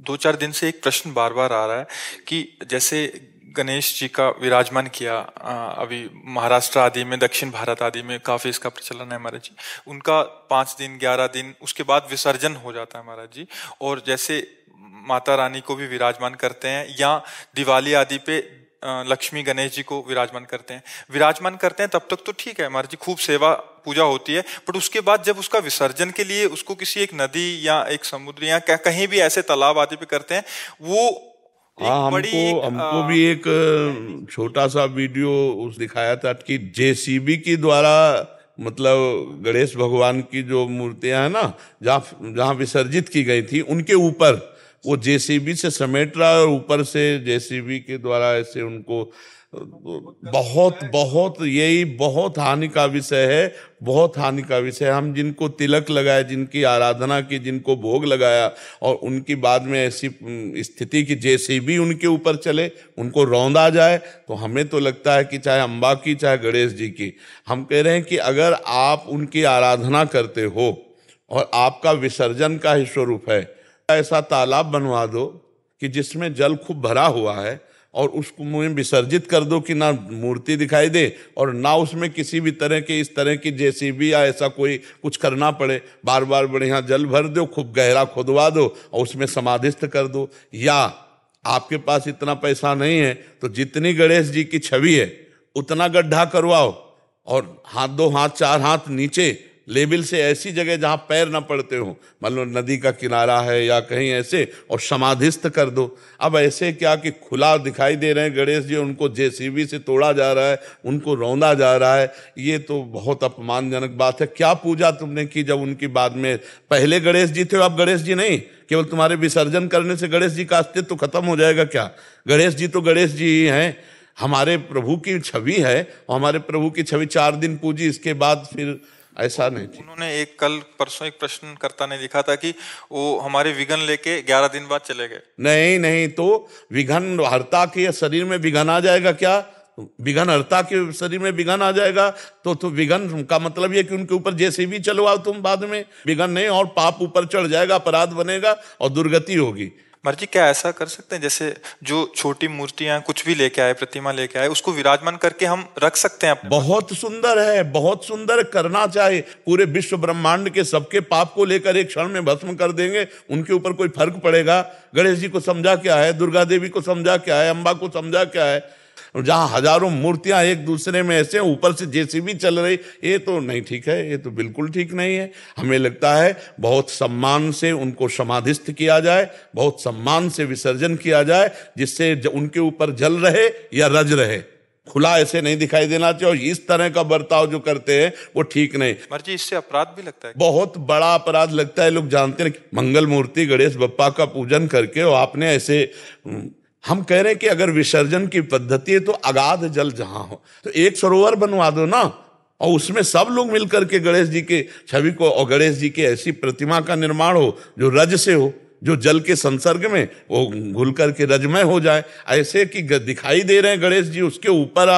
2-4 दिन से एक प्रश्न बार बार आ रहा है कि जैसे गणेश जी का विराजमान किया, अभी महाराष्ट्र आदि में, दक्षिण भारत आदि में काफी इसका प्रचलन है महाराज जी। उनका 5 दिन 11 दिन उसके बाद विसर्जन हो जाता है महाराज जी। और जैसे माता रानी को भी विराजमान करते हैं, या दिवाली आदि पे लक्ष्मी गणेश जी को विराजमान करते हैं तब तक तो ठीक है महाराज जी, खूब सेवा पूजा होती है। बट उसके बाद जब उसका विसर्जन के लिए उसको किसी एक नदी या एक समुद्र या कहीं भी ऐसे तालाब आदि पे करते हैं, वो हाँ, हमको भी एक छोटा सा वीडियो दिखाया था कि जेसीबी के द्वारा, मतलब गणेश भगवान की जो मूर्तियां हैं ना, जहाँ जहाँ विसर्जित की गई थी, उनके ऊपर वो जेसीबी से समेट रहा है और ऊपर से जेसीबी के द्वारा ऐसे उनको बहुत बहुत यही बहुत हानि का विषय है, बहुत हानि का विषय। हम जिनको तिलक लगाए, जिनकी आराधना की, जिनको भोग लगाया, और उनकी बाद में ऐसी स्थिति की जेसीबी उनके ऊपर चले, उनको रौंदा जाए, तो हमें तो लगता है कि चाहे अम्बा की चाहे गणेश जी की, हम कह रहे हैं कि अगर आप उनकी आराधना करते हो और आपका विसर्जन का ही स्वरूप है, ऐसा तालाब बनवा दो कि जिसमें जल खूब भरा हुआ है और उसको मुझे विसर्जित कर दो कि ना मूर्ति दिखाई दे और ना उसमें किसी भी तरह के इस तरह की जेसीबी या ऐसा कोई कुछ करना पड़े। बार बार बढ़िया जल भर दो, खूब गहरा खुदवा दो और उसमें समाधिस्थ कर दो। या आपके पास इतना पैसा नहीं है तो जितनी गणेश जी की छवि है उतना गड्ढा करवाओ और हाथ 2 हाथ 4 हाथ नीचे लेवल से ऐसी जगह जहां पैर ना पड़ते हो, मतलब नदी का किनारा है या कहीं ऐसे, और समाधिस्थ कर दो। अब ऐसे क्या कि खुला दिखाई दे रहे हैं गणेश जी, उनको जेसीबी से तोड़ा जा रहा है, उनको रौंदा जा रहा है, ये तो बहुत अपमानजनक बात है। क्या पूजा तुमने की जब उनकी बाद में पहले गणेश जी थे, अब गणेश जी नहीं? केवल तुम्हारे विसर्जन करने से गणेश जी का अस्तित्व खत्म हो जाएगा क्या? गणेश जी तो गणेश जी ही हैं, हमारे प्रभु की छवि है, और हमारे प्रभु की छवि 4 दिन पूजी, इसके बाद फिर ऐसा नहीं थी। उन्होंने एक कल परसों एक प्रश्नकर्ता ने लिखा था कि वो हमारे विघन लेके 11 दिन बाद चले गए। नहीं नहीं, तो विघन हर्ता के शरीर में विघन आ जाएगा क्या? विघन हर्ता के शरीर में विघन आ जाएगा तो विघन का मतलब ये कि उनके ऊपर जैसे भी चलवाओ तुम, बाद में विघन नहीं, और पाप ऊपर चढ़ जाएगा, अपराध बनेगा और दुर्गति होगी। महाराज जी क्या ऐसा कर सकते हैं, जैसे जो छोटी मूर्तियां कुछ भी लेके आए, प्रतिमा लेके आए, उसको विराजमान करके हम रख सकते हैं अपने? बहुत सुंदर है, बहुत सुंदर करना चाहिए। पूरे विश्व ब्रह्मांड के सबके पाप को लेकर एक क्षण में भस्म कर देंगे, उनके ऊपर कोई फर्क पड़ेगा? गणेश जी को समझा क्या है, दुर्गा देवी को समझा क्या है, अम्बा को समझा क्या है? जहां हजारों मूर्तियां एक दूसरे में ऐसे ऊपर से जेसीबी चल रही, ये तो नहीं ठीक है, ये तो बिल्कुल ठीक नहीं है। हमें लगता है बहुत सम्मान से उनको समाधिस्थ किया जाए, बहुत सम्मान से विसर्जन किया जाए, जिससे उनके ऊपर जल रहे या रज रहे, खुला ऐसे नहीं दिखाई देना चाहिए। और इस तरह का बर्ताव जो करते हैं वो ठीक नहीं। महाराज जी इससे अपराध भी लगता है? बहुत बड़ा अपराध लगता है। लोग जानते हैं मंगल मूर्ति गणेश बप्पा का पूजन करके और आपने ऐसे, हम कह रहे हैं कि अगर विसर्जन की पद्धति है तो अगाध जल जहां हो तो एक सरोवर बनवा दो ना, और उसमें सब लोग मिलकर के गणेश जी के छवि को और गणेश जी की ऐसी प्रतिमा का निर्माण हो जो रज से हो, जो जल के संसर्ग में वो घुल करके रजमय हो जाए, ऐसे कि दिखाई दे रहे हैं गणेश जी, उसके ऊपर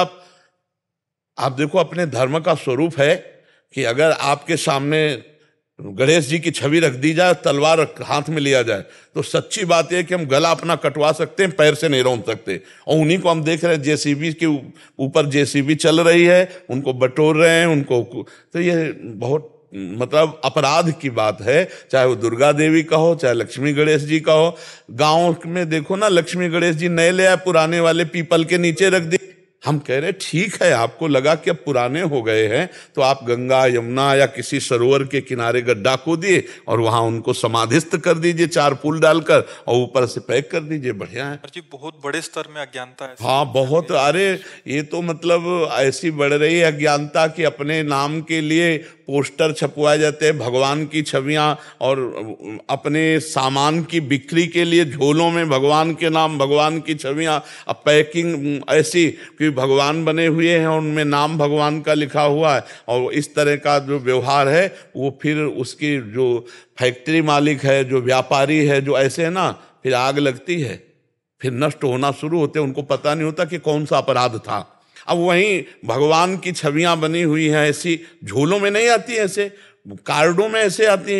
आप देखो अपने धर्म का स्वरूप है कि अगर आपके सामने गणेश जी की छवि रख दी जाए, तलवार हाथ में लिया जाए, तो सच्ची बात है कि हम गला अपना कटवा सकते हैं, पैर से नहीं रोक सकते। और उन्हीं को हम देख रहे हैं, जेसीबी के ऊपर जेसीबी चल रही है, उनको बटोर रहे हैं उनको। तो ये बहुत मतलब अपराध की बात है, चाहे वो दुर्गा देवी का हो, चाहे लक्ष्मी गणेश जी का हो। गांव में देखो ना, लक्ष्मी गणेश जी नए ले आए, पुराने वाले पीपल के नीचे रख दी। हम कह रहे ठीक है, आपको लगा कि अब पुराने हो गए हैं तो आप गंगा यमुना या किसी सरोवर के किनारे गड्ढा खोदिए और वहां उनको समाधिस्थ कर दीजिए 4 फूल डालकर, और ऊपर से पैक कर दीजिए, बढ़िया है। जी बहुत बड़े स्तर में अज्ञानता है। हाँ बहुत, अरे ये तो मतलब ऐसी बढ़ रही है अज्ञानता कि अपने नाम के लिए पोस्टर छपवाए जाते हैं, भगवान की छवियां, और अपने सामान की बिक्री के लिए झोलों में भगवान के नाम, भगवान की छवियां, अब पैकिंग ऐसी कि भगवान बने हुए हैं, उनमें नाम भगवान का लिखा हुआ है। और इस तरह का जो व्यवहार है वो फिर उसकी जो फैक्ट्री मालिक है, जो व्यापारी है, जो ऐसे है ना, फिर आग लगती है, फिर नष्ट होना शुरू होते हैं, उनको पता नहीं होता कि कौन सा अपराध था। अब वहीं भगवान की छवियां बनी हुई हैं, ऐसी झोलों में नहीं आती, ऐसे कार्डों में ऐसे आती हैं,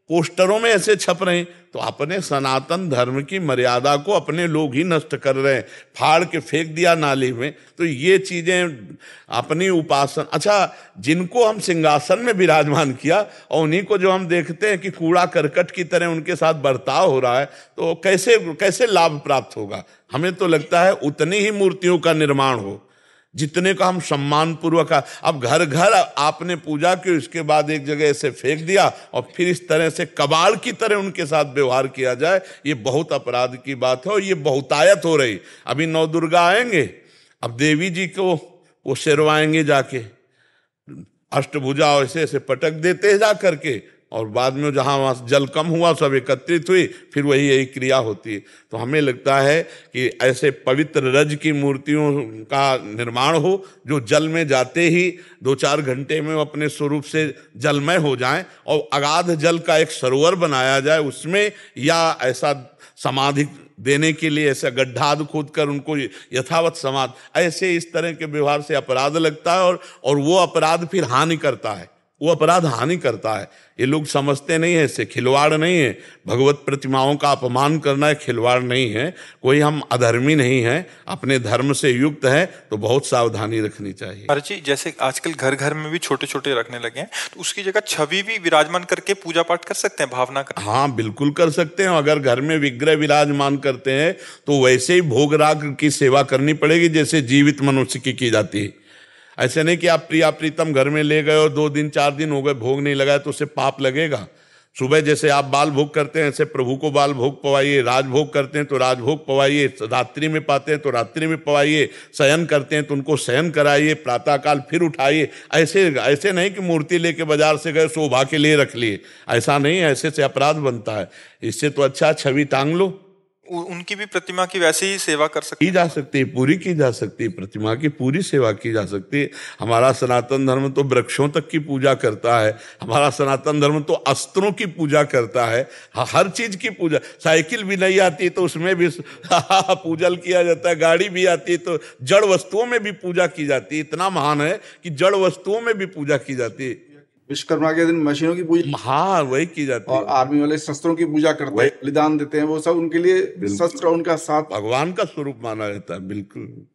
पोस्टरों में ऐसे छप रहे हैं, तो अपने सनातन धर्म की मर्यादा को अपने लोग ही नष्ट कर रहे हैं, फाड़ के फेंक दिया नाली में। तो ये चीजें अपनी उपासना, अच्छा जिनको हम सिंहासन में विराजमान किया और उन्हीं को जो हम देखते हैं कि कूड़ा करकट की तरह उनके साथ बर्ताव हो रहा है, तो कैसे कैसे लाभ प्राप्त होगा। हमें तो लगता है उतनी ही मूर्तियों का निर्माण हो जितने का हम सम्मान पूर्वक, अब घर घर आपने पूजा की, उसके बाद एक जगह से फेंक दिया और फिर इस तरह से कबाड़ की तरह उनके साथ व्यवहार किया जाए, ये बहुत अपराध की बात है और ये बहुतायत हो रही। अभी नौ दुर्गा आएंगे, अब देवी जी को वो शेरवाएंगे जाके, अष्टभुजा ऐसे ऐसे पटक देते हैं जा करके, और बाद में जहां वहां जल कम हुआ सब एकत्रित हुई, फिर वही यही क्रिया होती है। तो हमें लगता है कि ऐसे पवित्र रज की मूर्तियों का निर्माण हो जो जल में जाते ही 2-4 घंटे में अपने स्वरूप से जलमय हो जाएं, और अगाध जल का एक सरोवर बनाया जाए उसमें, या ऐसा समाधि देने के लिए ऐसा गड्ढा खोद कर उनको यथावत समाधि, ऐसे इस तरह के व्यवहार से अपराध लगता है, और वो अपराध फिर हानि करता है, वो अपराध हानि करता है। ये लोग समझते नहीं है, इससे खिलवाड़ नहीं है, भगवत प्रतिमाओं का अपमान करना है, खिलवाड़ नहीं है, कोई हम अधर्मी नहीं है, अपने धर्म से युक्त है, तो बहुत सावधानी रखनी चाहिए। अरे जी, जैसे आजकल घर घर में भी छोटे छोटे रखने लगे हैं, तो उसकी जगह छवि भी विराजमान करके पूजा पाठ कर सकते हैं, भावना कर। हाँ बिल्कुल कर सकते हैं। अगर घर में विग्रह विराजमान करते हैं तो वैसे ही भोग राग की सेवा करनी पड़ेगी जैसे जीवित मनुष्य की जाती है। ऐसे नहीं कि आप प्रिया प्रीतम घर में ले गए और 2 दिन 4 दिन हो गए भोग नहीं लगाया तो उससे पाप लगेगा। सुबह जैसे आप बाल भोग करते हैं ऐसे प्रभु को बाल भोग पवाइए, राजभोग करते हैं तो राजभोग पवाइए, रात्रि में पाते हैं तो रात्रि में पवाइए, शयन करते हैं तो उनको शयन कराइए, प्रातःकाल फिर उठाइए। ऐसे नहीं कि मूर्ति लेके बाजार से गए शोभा के लिए रख लिए, ऐसा नहीं, ऐसे से अपराध बनता है। इससे तो अच्छा छवि टांग लो। उनकी भी प्रतिमा की वैसे ही सेवा कर सकती की जा सकती है, पूरी की जा सकती है, प्रतिमा की पूरी सेवा की जा सकती है। हमारा सनातन धर्म तो वृक्षों तक की पूजा करता है, हमारा सनातन धर्म तो अस्त्रों की पूजा करता है, हर चीज की पूजा। साइकिल भी नहीं आती तो उसमें भी पूजन किया जाता है, गाड़ी भी आती है तो जड़ वस्तुओं में भी पूजा की जाती है। इतना महान है कि जड़ वस्तुओं में भी पूजा की जाती है। विश्वकर्मा के दिन मशीनों की पूजा, हाँ वही की जाती है। और आर्मी वाले शस्त्रों की पूजा करते हैं, बलिदान देते हैं, वो सब उनके लिए शस्त्र उनका साथ भगवान का स्वरूप माना जाता है। बिल्कुल।